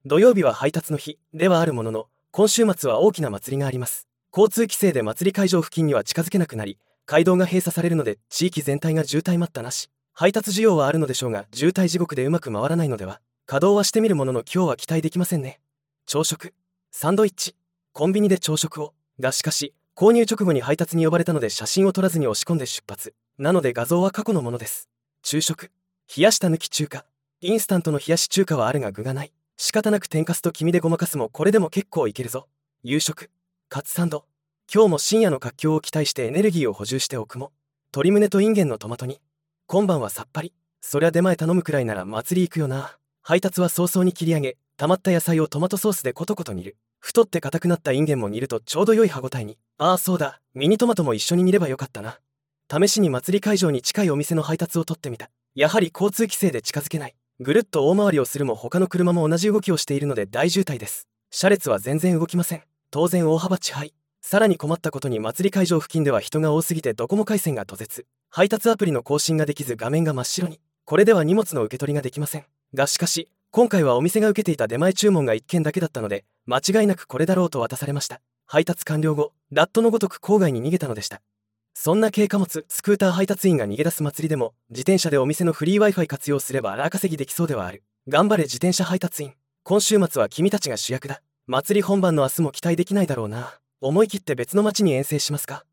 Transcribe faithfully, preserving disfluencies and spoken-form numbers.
土曜日は配達の日ではあるものの、今週末は大きな祭りがあります。交通規制で祭り会場付近には近づけなくなり、街道が閉鎖されるので地域全体が渋滞待ったなし。配達需要はあるのでしょうが、渋滞地獄でうまく回らないのでは。稼働はしてみるものの今日は期待できませんね。朝食、サンドイッチ、コンビニで朝食を。がしかし、購入直後に配達に呼ばれたので写真を撮らずに押し込んで出発。なので画像は過去のものです。昼食、冷やした抜き中華。インスタントの冷やし中華はあるが具がない。仕方なく天かすと黄身でごまかすもこれでも結構いけるぞ。夕食、カツサンド。今日も深夜の活況を期待してエネルギーを補充しておくも。鶏胸とインゲンのトマト煮。今晩はさっぱり。そりゃ出前頼むくらいなら祭り行くよな。配達は早々に切り上げ、溜まった野菜をトマトソースでコトコト煮る。太って硬くなったインゲンも煮るとちょうど良い歯ごたえに。ああそうだ、ミニトマトも一緒に煮ればよかったな。試しに祭り会場に近いお店の配達を取ってみた。やはり交通規制で近づけない。ぐるっと大回りをするも他の車も同じ動きをしているので大渋滞です。車列は全然動きません。当然大幅遅配。さらに困ったことに祭り会場付近では人が多すぎてドコモ回線が途絶。配達アプリの更新ができず画面が真っ白に。これでは荷物の受け取りができません。がしかし、今回はお店が受けていた出前注文がいっけんだけだったので、間違いなくこれだろうと渡されました。配達完了後、ラットのごとく郊外に逃げたのでした。そんな軽貨物、スクーター配達員が逃げ出す祭りでも、自転車でお店のフリー Wi-Fi 活用すれば荒稼ぎできそうではある。頑張れ自転車配達員。今週末は君たちが主役だ。祭り本番の明日も期待できないだろうな。思い切って別の町に遠征しますか。